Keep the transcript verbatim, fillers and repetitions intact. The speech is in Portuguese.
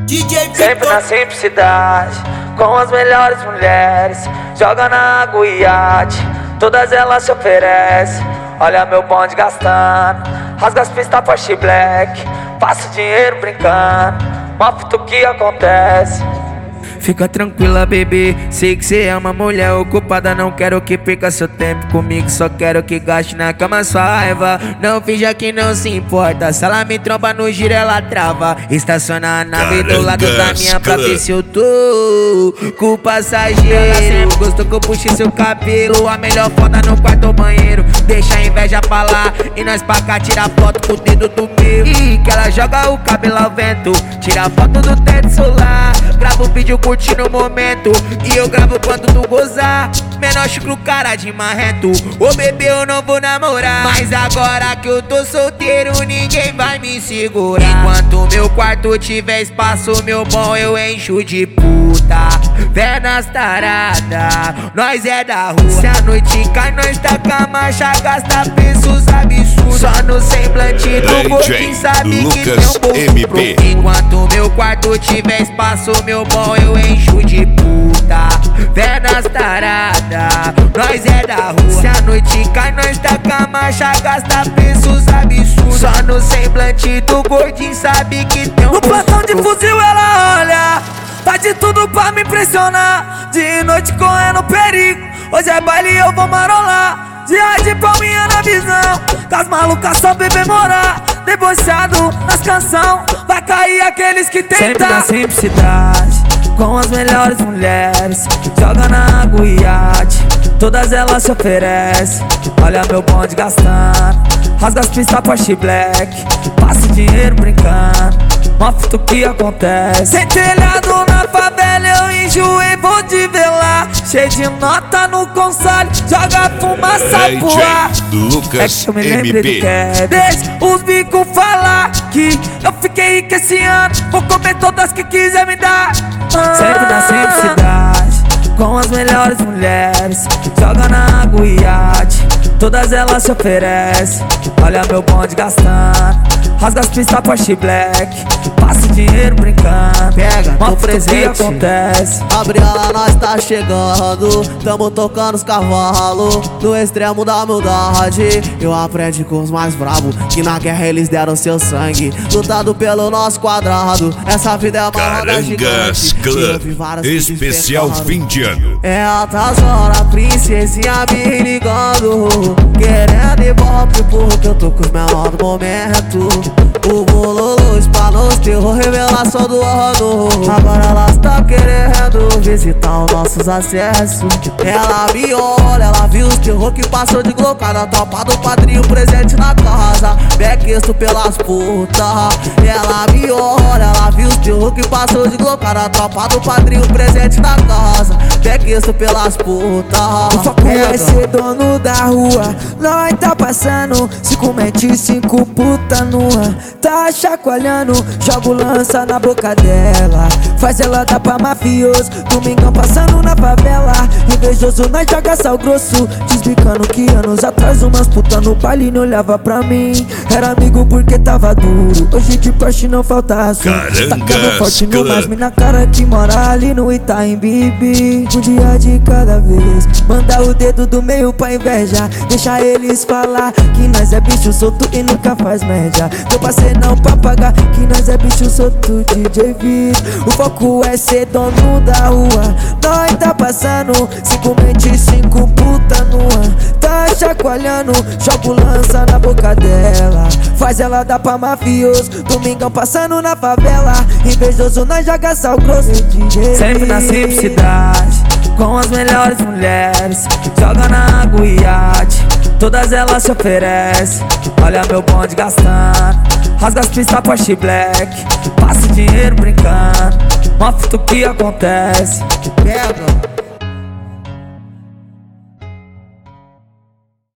D J Sempre na simplicidade, com as melhores mulheres. Joga na água e iate, todas elas se oferecem. Olha meu bonde gastando, rasga as pistas Porsche Black. Passa o dinheiro brincando, mostra o que acontece. Fica tranquila, bebê, sei que cê é uma mulher ocupada. Não quero que perca seu tempo comigo, só quero que gaste na cama sua raiva. Não finja que não se importa, se ela me tromba no giro ela trava. Estaciona a nave do lado da minha pra ver se eu tô com o passageiro. Ela sempre gostou que eu puxe seu cabelo, a melhor foda no quarto ou banheiro. Deixa a inveja pra lá e nós pra cá tira foto com o dedo do meu. E que ela joga o cabelo ao vento, tira foto do teto solar. Gravo o vídeo curtindo o momento e eu gravo quando tu gozar. Menor chucro, cara de marrento. Ô bebê, eu não vou namorar, mas agora que eu tô solteiro ninguém vai me segurar. Enquanto meu quarto tiver espaço, meu bom, eu encho de puta. Pernas tarada, nós é da rua. Se a noite cai, nós taca a marcha, gasta preços absurdos. Só no semblante do gordinho sabe que tem um bolso pro. Enquanto meu quarto tiver espaço, meu bom, eu encho de puta. Pernas tarada, nós é da rua. Se a noite cai, nós taca a marcha, gasta preços absurdos. Só no semblante do gordinho sabe que tem um no plantão de fuzil ela olha, tá de tudo pra me impressionar. De noite correndo perigo, hoje é baile e eu vou marolar. Dia de palminha na visão, com as malucas só bebê morar. Debochado nas canção, vai cair aqueles que tentam. Sempre na simplicidade, com as melhores mulheres. Joga na água e iate, todas elas se oferecem. Olha meu bonde gastando, rasga as pistas Porsche Black. Passa o dinheiro brincando, mostra o que acontece. Sem telhado na favela eu enjoei, vou te ver lá. Cheio de nota no console, joga fumaça pro ar. É que eu me lembrei do que é. Deixa os bicos falar que eu fiquei rico esse ano, vou comer todas que quiser me dar. ah. Sempre na simplicidade, com as melhores mulheres. Joga na água e iate, todas elas se oferecem. Olha meu bonde gastando, rasga as pistas Porsche Black. Passa o dinheiro brincando, pega no presente, acontece. Gabriela, nós tá chegando, tamo tocando os cavalos no extremo da humildade. Eu aprendi com os mais bravos, que na guerra eles deram seu sangue, lutado pelo nosso quadrado. Essa vida é uma roda gigante, especial fim de ano. É altas horas, princesinha me ligando, querendo ibope porque eu tô com os menores do momento. O bololô espanou, terror, revelação do ano. Agora elas tão querendo visitar os nossos acessos. Ela me olha, ela viu os terror que passou de gloca na tropa do padrinho presente na casa. Bequisto pelas putas. Ela me olha, ela viu os terror que passou de gloca na tropa do padrinho presente na casa. Bequisto pelas putas. O foco é ser dono da rua, nós tá passando cinco mente, cinco puta nua. Tá chacoalhando, jogo lança na boca dela, faz ela dar pra mafioso. Domingão passando na favela, invejoso nós joga sal grosso. Desbicando que anos atrás umas puta no baile não olhava pra mim. Era amigo porque tava duro, hoje de Porsche não falta assunto. Tacando forte no mais na cara que mora ali no Itaim Bibi. Um dia de cada vez, manda o dedo do meio pra inveja. Deixa eles falar que nós é bicho solto e nunca faz média. Tô parceiro não pra pagar, que nós é bicho solto, D J Vitor. O foco é ser dono da rua, nós tá passando cinco mente, cinco puta nua. Tá chacoalhando, jogo lança na boca dela, faz ela dar pra mafioso. Domingão passando na favela, invejoso nós joga sal grosso, D J. Sempre na simplicidade, com as melhores mulheres. Joga na água e iate, todas elas se oferecem. Olha meu bonde gastando, rasga as pistas Porsche Black. Passa o dinheiro brincando, mostra o que acontece. Pega